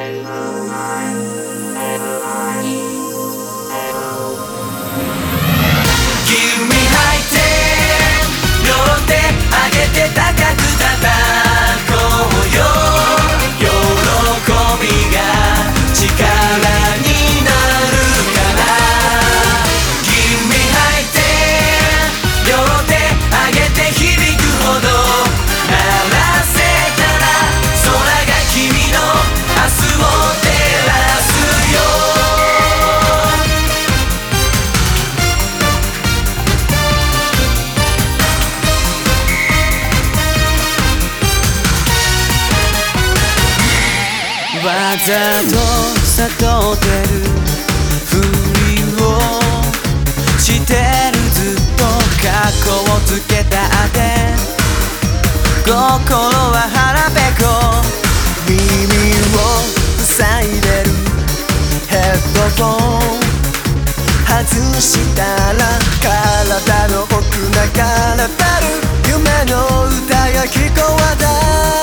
わざと悟ってるふりをしてるずっとカッコをつけたって心は腹ペコ耳を塞いでるヘッドフォン外したら体の奥流れてる夢の歌が聞こえた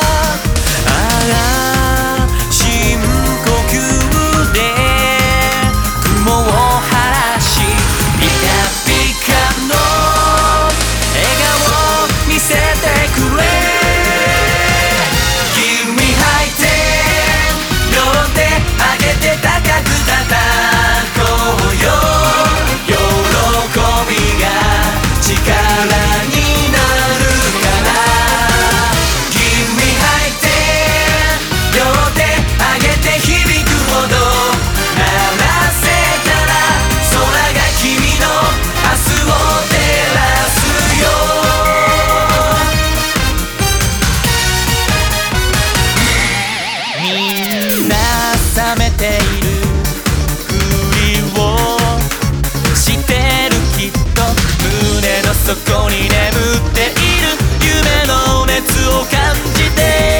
深呼吸で雲を晴らしピカピカの笑顔見せてくれ君吐いて両手上げて高く叩こうよ喜びが力になるから君吐いて両手上げて響くほど鳴らせたら空が君の明日を照らすよみんな覚めているふりをしてるきっと胸の底に眠っている夢の熱を感じて